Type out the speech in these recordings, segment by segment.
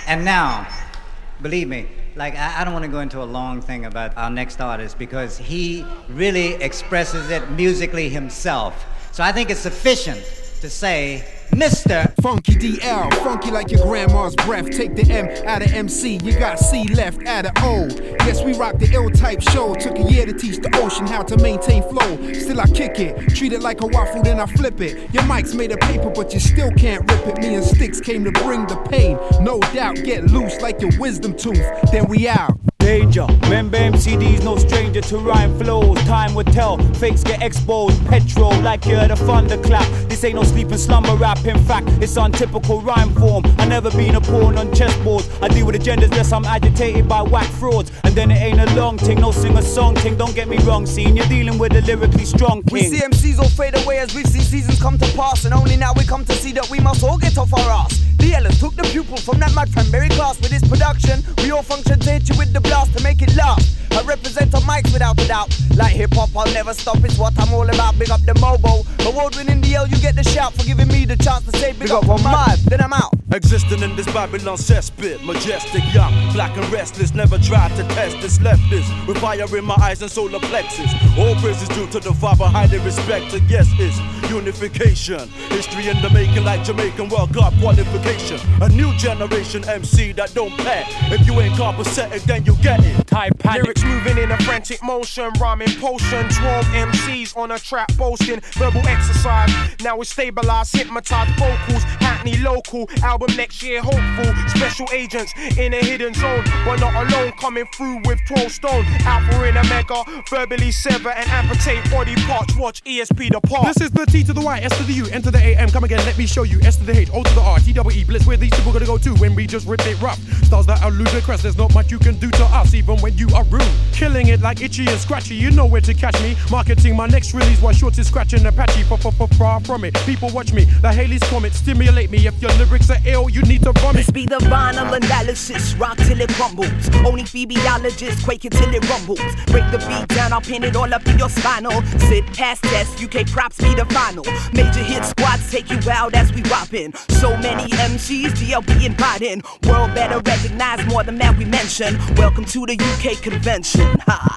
And now, believe me, like I don't want to go into a long thing about our next artist because he really expresses it musically himself. So I think it's sufficient to say, Mr. Funky DL, funky like your grandma's breath. Take the M out of MC, you got C left out of O. Yes, we rock the ill type show. Took a year to teach the ocean how to maintain flow. Still I kick it, treat it like a waffle, then I flip it. Your mic's made of paper, but you still can't rip it. Me and Sticks came to bring the pain. No doubt, get loose like your wisdom tooth. Then we out. Danger, remember MCD's no stranger to rhyme flows. Time will tell, fakes get exposed. Petrol like you heard a thunderclap. This ain't no sleep and slumber rap. In fact, it's untypical rhyme form. I never been a pawn on chessboards. I deal with agendas less I'm agitated by whack frauds. And then it ain't a long thing, no sing-a-song thing. Don't get me wrong, scene, you're dealing with a lyrically strong king. We see MCs all fade away as we see seasons come to pass. And only now we come to see that we must all get off our ass. The Ellers took the pupil from that mad cranberry class. With his production, we all function to hit you with the blast to make it last. I represent on mics without a doubt. Like hip-hop, I'll never stop, it's what I'm all about. Big up the Mobo. Award-winning DL, you get the shout for giving me the chance to say big up on mine. Then I'm out. Existing in this Babylon cesspit, majestic, young, black and restless, never tried to test this leftist. With fire in my eyes and solar plexus. All praise is due to the Father, highly respected. Yes, it's unification. History in the making like Jamaican World Cup qualification. A new generation MC that don't pay. If you ain't copacetic, then you get it. Type panic. Lyrics moving in a frantic motion, rhyming potion. 12 MCs on a track boasting, verbal exercise. Now we stabilized, hypnotized vocals. Hackney local, album next year hopeful. Special agents in a hidden zone, but not alone. Coming through with 12 stone. Alpha in a mega, verbally sever and amputate body parts. Watch ESP depart. This is the T to the Y, S to the U, N to the A, M. Come again, let me show you. S to the H, O to the R, T double E. Blitz where these people gonna go to when we just rip it rough. Styles that are ludicrous, there's not much you can do to us, even when you are rude. Killing it like Itchy and Scratchy, you know where to catch me. Marketing my next release while Shorts is scratching Apache. Far from it, people watch me like Haley's Comet. Stimulate me, if your lyrics are ill, you need to vomit. This be the vinyl analysis, rock till it crumbles. Only phoebiologists quaking till it rumbles. Break the beat down, I'll pin it all up in your spinal. Sit past test, UK props be the final. Major hit squads take you out as we robbin'. So many MCs, DLB inviting. World better recognize more than that we mention. Welcome to the UK convention.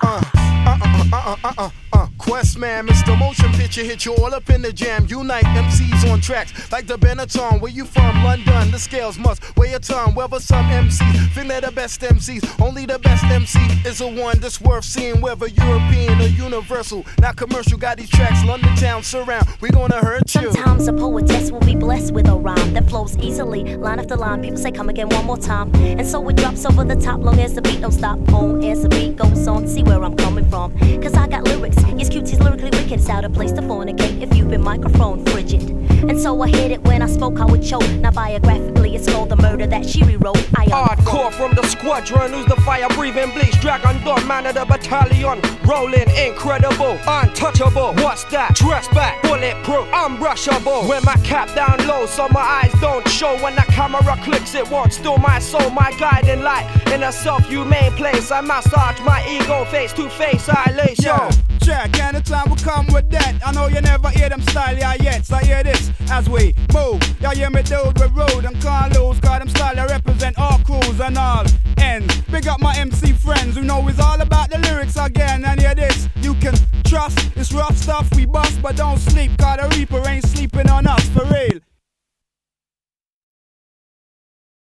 Quest man, Mr. Motion Picture hit you all up in the jam. Unite MCs on tracks like the Benetton. Where you from? London. The scales must weigh a ton. Whether some MCs think they're the best MCs. Only the best MC is the one that's worth seeing. Whether European or universal, not commercial. Got these tracks, London town surround. We gonna hurt you. Sometimes a poetess will be blessed with a rhyme that flows easily, line after line. People say come again one more time, and so it drops over the top. Long as the beat don't stop, on as the beat goes on. See where I'm coming from, cause I got lyrics. Yes, cutie's lyrically wicked. It's out of place to fornicate if you've been microphone frigid. And so I hit it when I spoke, I would choke. Now biographically, it's called the murder that she rewrote. Hardcore from the squadron, who's the fire-breathing bleach? Dragon Dawn, man of the battalion. Rolling, incredible, untouchable. What's that? Dress back, bulletproof, unbrushable. When my cap down low, so my eyes don't show. When the camera clicks, it won't steal my soul. My guiding light in a self-humane place. I massage my ego, face to face, I lace. Yo, check, anytime we come with that. I know you never hear them style yeah yet, so hear this as we move. Y'all hear me dude with road and can't lose. Got them style I represent all crews and all ends. Big up my MC friends who know it's all about the lyrics again. And hear this, you can trust, it's rough stuff we bust, but don't sleep, cause the Reaper ain't sleeping on us for